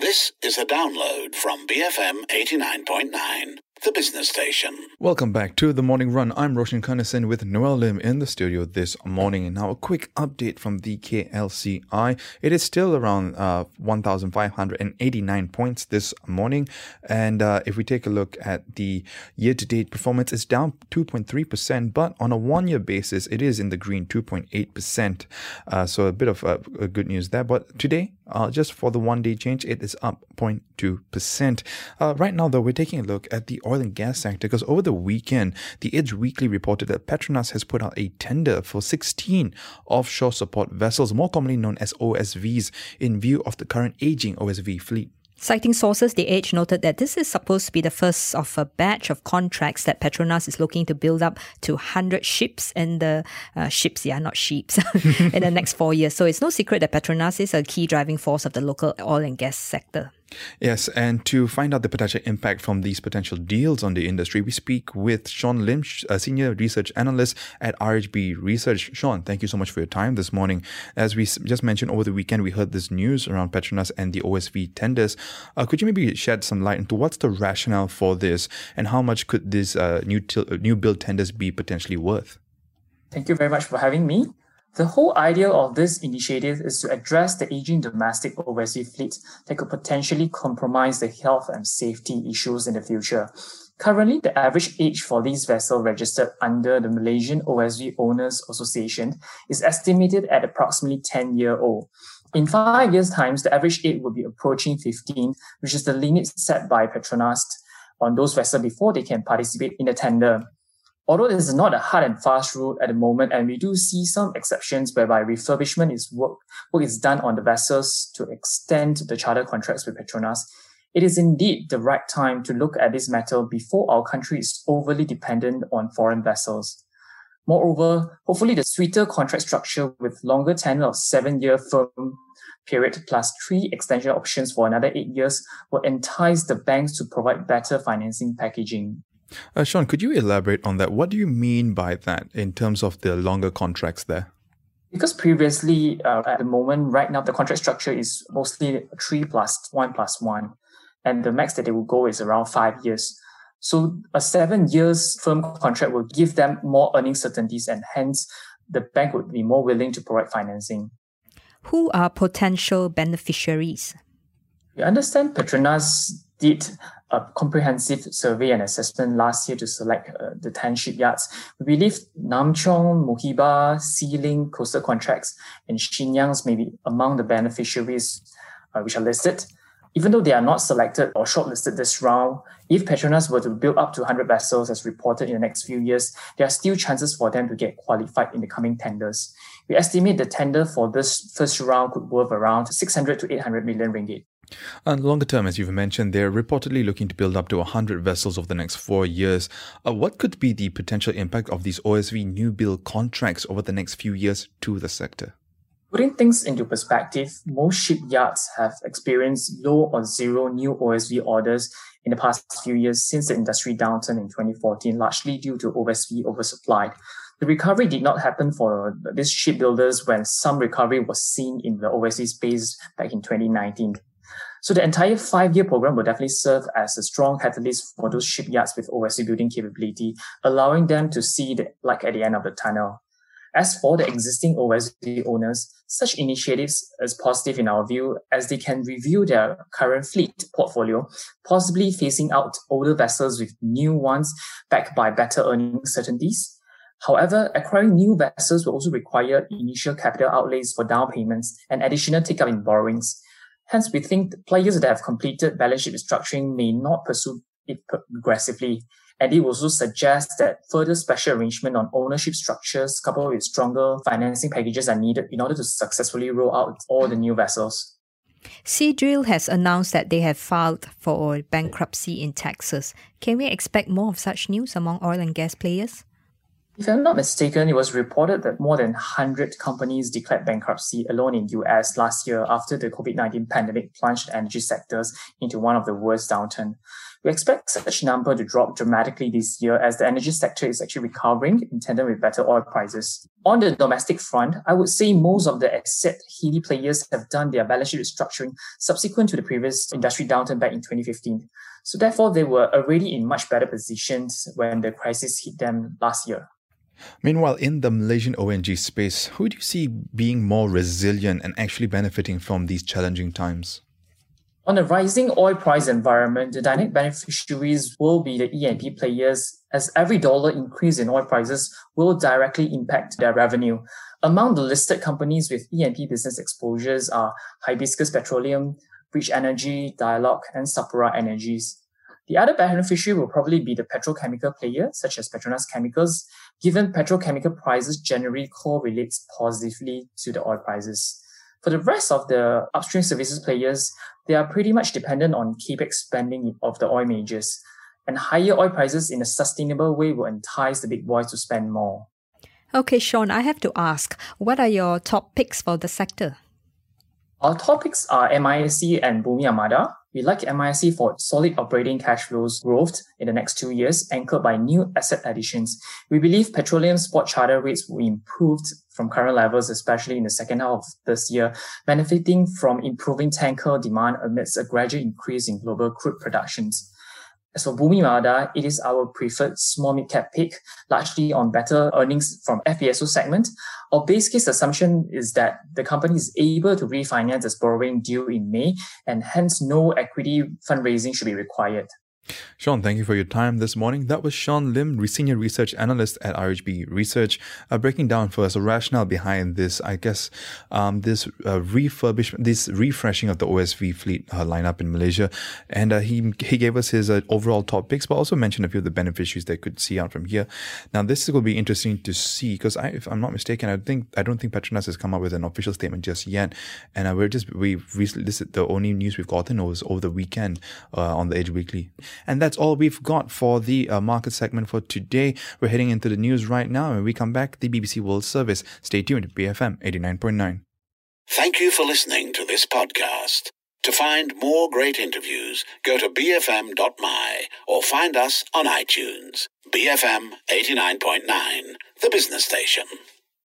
This is a download from BFM 89.9, the business station. Welcome back to The Morning Run. I'm Roshan Kanasan with Noel Lim in the studio this morning. And now a quick update from the KLCI. It is still around 1,589 points this morning. And if we take a look at the year-to-date performance, it's down 2.3%. But on a one-year basis, it is in the green, 2.8%. So a bit of good news there. But today, just for the one-day change, it is up 0.2%. Right now, though, we're taking a look at the oil and gas sector because over the weekend, the Edge Weekly reported that Petronas has put out a tender for 16 offshore support vessels, more commonly known as OSVs, in view of the current aging OSV fleet. Citing sources, The Edge noted that this is supposed to be the first of a batch of contracts that Petronas is looking to build up to 100 ships in the not sheeps, in the next 4 years. So it's no secret that Petronas is a key driving force of the local oil and gas sector. Yes, and to find out the potential impact from these potential deals on the industry, we speak with Sean Lim, a senior research analyst at RHB Research. Sean, thank you so much for your time this morning. As we just mentioned, over the weekend, we heard this news around Petronas and the OSV tenders. Could you maybe shed some light into what's the rationale for this and how much could these new build tenders be potentially worth? Thank you very much for having me. The whole idea of this initiative is to address the aging domestic OSV fleet that could potentially compromise the health and safety issues in the future. Currently, the average age for these vessels registered under the Malaysian OSV Owners Association is estimated at approximately 10-year-old. In 5 years' time, the average age will be approaching 15, which is the limit set by Petronas on those vessels before they can participate in the tender. Although this is not a hard and fast rule at the moment, and we do see some exceptions whereby refurbishment work is done on the vessels to extend the charter contracts with Petronas, it is indeed the right time to look at this matter before our country is overly dependent on foreign vessels. Moreover, hopefully the sweeter contract structure with longer tenure of 7-year firm period plus 3 extension options for another 8 years will entice the banks to provide better financing packaging. Sean, could you elaborate on that? What do you mean by that in terms of the longer contracts there? Because previously, at the moment, right now, the contract structure is mostly 3 plus 1 plus 1. And the max that they will go is around 5 years. So a 7 years firm contract will give them more earning certainties and hence the bank would be more willing to provide financing. Who are potential beneficiaries? We understand Petronas did a comprehensive survey and assessment last year to select the 10 shipyards. We believe Nam Chong, Mohiba, Sealing, Coastal Contracts, and Shenyang's may be among the beneficiaries which are listed. Even though they are not selected or shortlisted this round, if Petronas were to build up to 100 vessels as reported in the next few years, there are still chances for them to get qualified in the coming tenders. We estimate the tender for this first round could worth around 600 to 800 million ringgit. And longer term, as you've mentioned, they're reportedly looking to build up to 100 vessels over the next 4 years. What could be the potential impact of these OSV new build contracts over the next few years to the sector? Putting things into perspective, most shipyards have experienced low or zero new OSV orders in the past few years since the industry downturn in 2014, largely due to OSV oversupply. The recovery did not happen for these shipbuilders when some recovery was seen in the OSV space back in 2019. So the entire 5-year program will definitely serve as a strong catalyst for those shipyards with OSV building capability, allowing them to see the light at the end of the tunnel. As for the existing OSV owners, such initiatives is positive in our view as they can review their current fleet portfolio, possibly phasing out older vessels with new ones backed by better earning certainties. However, acquiring new vessels will also require initial capital outlays for down payments and additional take-up in borrowings. Hence, we think the players that have completed balance sheet restructuring may not pursue it aggressively. And it also suggests that further special arrangement on ownership structures coupled with stronger financing packages are needed in order to successfully roll out all the new vessels. Seadrill has announced that they have filed for bankruptcy in Texas. Can we expect more of such news among oil and gas players? If I'm not mistaken, it was reported that more than 100 companies declared bankruptcy alone in US last year after the COVID-19 pandemic plunged energy sectors into one of the worst downturns. We expect such number to drop dramatically this year as the energy sector is actually recovering in tandem with better oil prices. On the domestic front, I would say most of the asset-heavy players have done their balance sheet restructuring subsequent to the previous industry downturn back in 2015. So therefore, they were already in much better positions when the crisis hit them last year. Meanwhile, in the Malaysian ONG space, who do you see being more resilient and actually benefiting from these challenging times? On a rising oil price environment, the direct beneficiaries will be the E&P players, as every dollar increase in oil prices will directly impact their revenue. Among the listed companies with E&P business exposures are Hibiscus Petroleum, Bridge Energy, Dialog, and Sapura Energies. The other beneficiary will probably be the petrochemical players, such as Petronas Chemicals, given petrochemical prices generally correlates positively to the oil prices. For the rest of the upstream services players, they are pretty much dependent on capex spending of the oil majors, and higher oil prices in a sustainable way will entice the big boys to spend more. Okay, Sean, I have to ask, what are your top picks for the sector? Our topics are MISC and Bumi Armada. We like MISC for solid operating cash flows growth in the next 2 years, anchored by new asset additions. We believe petroleum spot charter rates will improve from current levels, especially in the second half of this year, benefiting from improving tanker demand amidst a gradual increase in global crude productions. As for Bumi Armada, it is our preferred small mid-cap pick, largely on better earnings from FPSO segment. Our base case assumption is that the company is able to refinance its borrowing due in May, and hence no equity fundraising should be required. Sean, thank you for your time this morning. That was Sean Lim, Senior Research Analyst at RHB Research, breaking down for us the rationale behind this, this refurbishment, this refreshing of the OSV fleet lineup in Malaysia. And he gave us his overall top picks, but also mentioned a few of the beneficiaries they could see out from here. Now, this will be interesting to see because if I'm not mistaken, I don't think Petronas has come up with an official statement just yet. And we recently, this is the only news we've gotten was over the weekend on the Edge Weekly. And that's all we've got for the market segment for today. We're heading into the news right now. When we come back, the BBC World Service. Stay tuned to BFM 89.9. Thank you for listening to this podcast. To find more great interviews, go to bfm.my or find us on iTunes. BFM 89.9, the business station.